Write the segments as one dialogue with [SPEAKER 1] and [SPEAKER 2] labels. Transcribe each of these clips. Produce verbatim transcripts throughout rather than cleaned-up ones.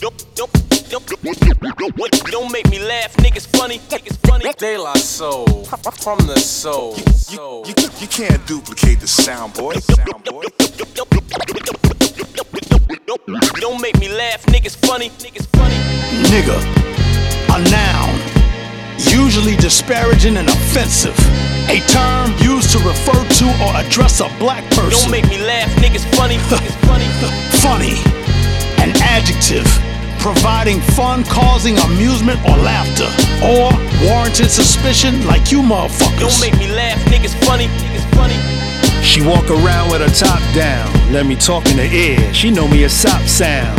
[SPEAKER 1] Don't make me laugh, niggas funny, niggas funny.
[SPEAKER 2] De La Soul, from the soul.
[SPEAKER 3] You, you, you can't duplicate the sound, boy. Sound, boy.
[SPEAKER 1] Don't make me laugh, niggas funny, niggas funny.
[SPEAKER 4] Nigga, a noun, usually disparaging and offensive. A term used to refer to or address a black person.
[SPEAKER 1] Don't make me laugh, niggas funny, niggas funny.
[SPEAKER 4] Funny, an adjective, providing fun, causing amusement or laughter, or warranted suspicion like you motherfuckers.
[SPEAKER 1] Don't make me laugh, niggas funny, niggas funny.
[SPEAKER 5] She walk around with her top down, let me talk in her ear, she know me a sop sound.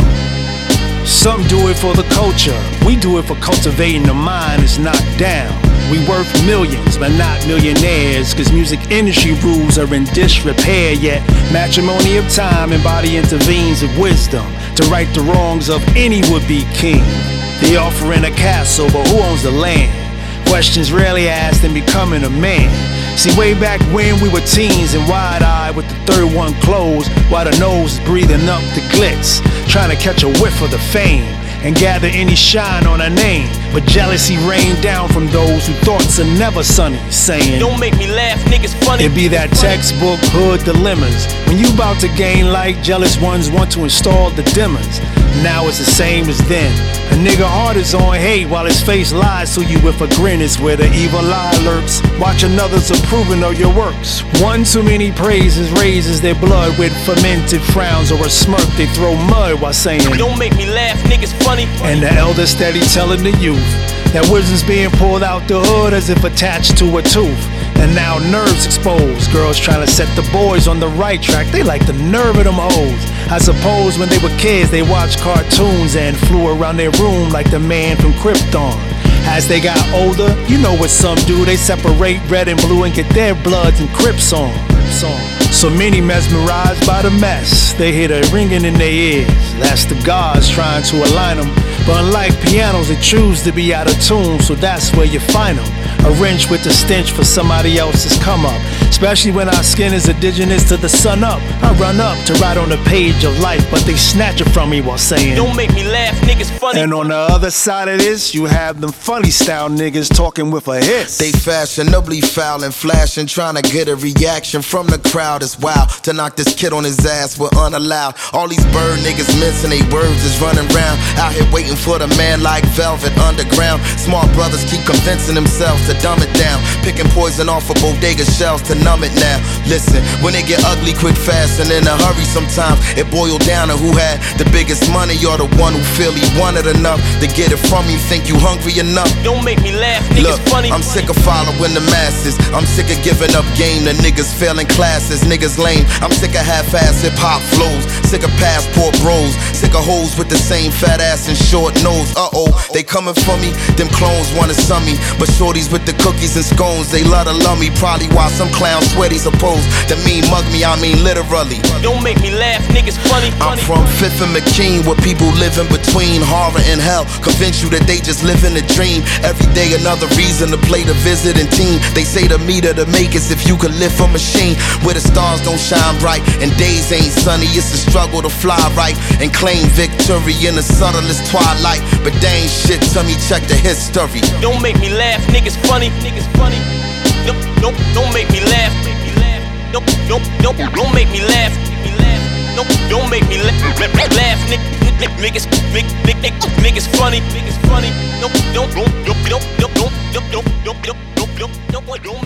[SPEAKER 5] Some do it for the culture, we do it for cultivating the mind that's knocked down. We worth millions, but not millionaires, cause music industry rules are in disrepair. Yet matrimony of time and body intervenes with wisdom to right the wrongs of any would-be king. They offering a castle, but who owns the land? Questions rarely asked in becoming a man. See, way back when we were teens and wide-eyed with the third one closed, while the nose is breathing up the glitz, trying to catch a whiff of the fame and gather any shine on her name. But jealousy rained down from those who thoughts are never sunny, saying,
[SPEAKER 1] don't make me laugh, niggas funny.
[SPEAKER 5] It be that textbook hood dilemmas. When you about to gain light, jealous ones want to install the dimmers. Now it's the same as then. A nigga heart is on hate while his face lies to you with a grin. It's where the evil eye lurks. Watch another's approving of your works. One too many praises raises their blood with fermented frowns, or a smirk they throw mud while saying,
[SPEAKER 1] don't make me laugh, niggas funny.
[SPEAKER 5] And the elder steady telling the youth that wisdom's being pulled out the hood as if attached to a tooth. And now nerves exposed. Girls trying to set the boys on the right track. They like the nerve of them hoes. I suppose when they were kids they watched cartoons and flew around their room like the man from Krypton. As they got older, you know what some do. They separate red and blue and get their bloods and Crips on. So many mesmerized by the mess, they hear the ringing in their ears. That's the gods trying to align them. But unlike pianos, they choose to be out of tune, so that's where you find them. A wrench with the stench for somebody else's come up. Especially when our skin is indigenous to the sun up. I run up to write on the page of life, but they snatch it from me while saying,
[SPEAKER 1] don't make me laugh, niggas funny.
[SPEAKER 5] And on the other side of this, you have them funny style niggas talking with a hiss.
[SPEAKER 6] They fashionably foul and flashing, trying to get a reaction from the crowd. It's wild to knock this kid on his ass with unallowed. All these bird niggas missing they words is running round, out here waiting for the man like Velvet Underground. Smart brothers keep convincing themselves to dumb it down, picking poison off of bodega shelves to numb it now. Listen, when it get ugly quick fast and in a hurry, sometimes it boiled down to who had the biggest money or the one who feel he wanted enough to get it from you. Think you hungry enough?
[SPEAKER 1] Don't make me laugh, niggas
[SPEAKER 6] Look,
[SPEAKER 1] funny.
[SPEAKER 6] I'm sick of following the masses. I'm sick of giving up game to niggas failing classes. Niggas lame. I'm sick of half-ass hip-hop flows, sick of passport bros, sick of hoes with the same fat ass and short nose. Uh-oh, they coming for me. Them clones wanna sum me, but shorties with the cookies and scones, they love to love me. Probably why some clowns sweaty supposed to mean mug me, I mean literally.
[SPEAKER 1] Don't make me laugh, niggas funny, funny.
[SPEAKER 6] I'm from Fifth and McKean, where people live in between horror and hell. Convince you that they just live in a dream. Every day another reason to play the visiting team. They say the meter to make is if you could lift a machine where the stars don't shine bright and days ain't sunny. It's a struggle to fly right and claim victory in the subtlest twilight. But they ain't shit to me, check the history.
[SPEAKER 1] Don't make me laugh, niggas funny, niggas funny. Don't, don't, don't make me laugh, make me laugh. Don't, don't, don't, don't make me laugh, make me laugh. Don't, don't make me laugh, laugh, niggas, niggas, niggas funny, niggas funny. Don't, don't, don't, don't, don't, don't, don't, don't, don't, don't, don't, don't, don't, don't.